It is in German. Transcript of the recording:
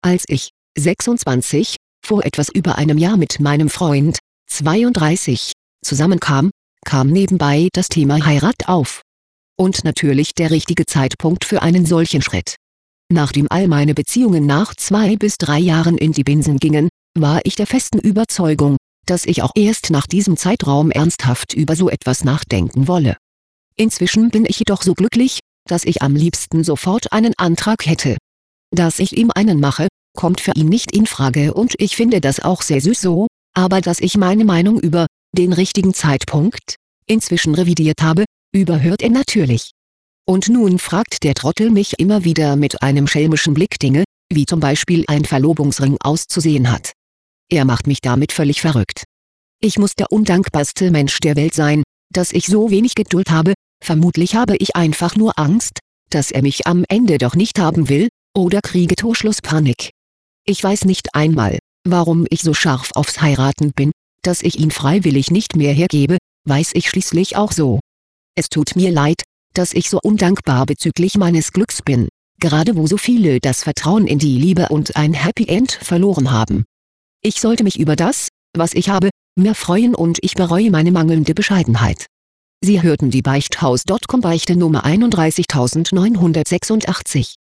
Als ich, 26, vor etwas über einem Jahr mit meinem Freund, 32, zusammenkam, kam nebenbei das Thema Heirat auf. Und natürlich der richtige Zeitpunkt für einen solchen Schritt. Nachdem all meine Beziehungen nach 2 bis 3 Jahren in die Binsen gingen, war ich der festen Überzeugung, dass ich auch erst nach diesem Zeitraum ernsthaft über so etwas nachdenken wolle. Inzwischen bin ich jedoch so glücklich, dass ich am liebsten sofort einen Antrag hätte. Dass ich ihm einen mache, kommt für ihn nicht in Frage und ich finde das auch sehr süß so, aber dass ich meine Meinung über den richtigen Zeitpunkt inzwischen revidiert habe, überhört er natürlich. Und nun fragt der Trottel mich immer wieder mit einem schelmischen Blick Dinge, wie zum Beispiel ein Verlobungsring auszusehen hat. Er macht mich damit völlig verrückt. Ich muss der undankbarste Mensch der Welt sein, dass ich so wenig Geduld habe, vermutlich habe ich einfach nur Angst, dass er mich am Ende doch nicht haben will, oder kriege Torschlusspanik. Ich weiß nicht einmal, warum ich so scharf aufs Heiraten bin, dass ich ihn freiwillig nicht mehr hergebe, weiß ich schließlich auch so. Es tut mir leid, dass ich so undankbar bezüglich meines Glücks bin, gerade wo so viele das Vertrauen in die Liebe und ein Happy End verloren haben. Ich sollte mich über das, was ich habe, mehr freuen und ich bereue meine mangelnde Bescheidenheit. Sie hörten die Beichthaus.com Beichte Nummer 31986.